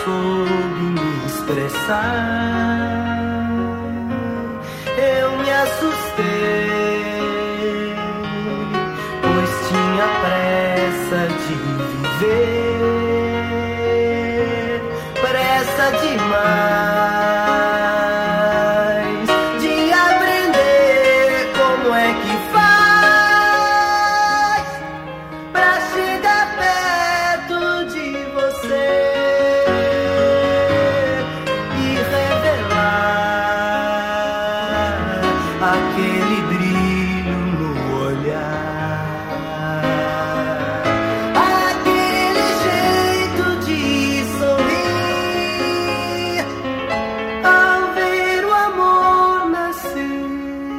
soube me expressar. Eu me assustei, pois tinha pressa de viver, pressa demais de aprender como é que faz pra chegar perto de você e revelar aquele brilho no olhar, aquele jeito de sorrir ao ver o amor nascer.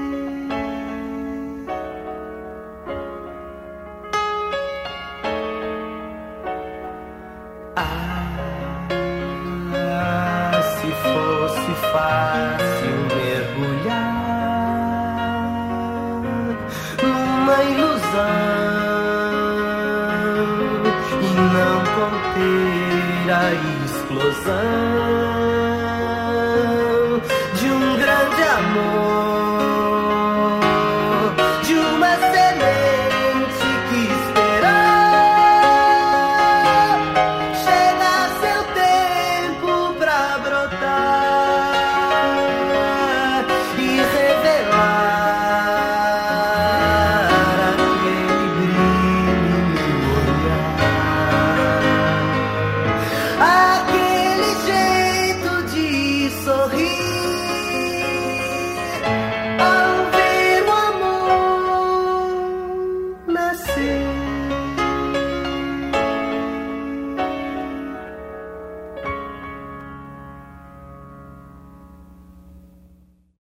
Se fosse fácil mergulhar numa ilusão e não conter a explosão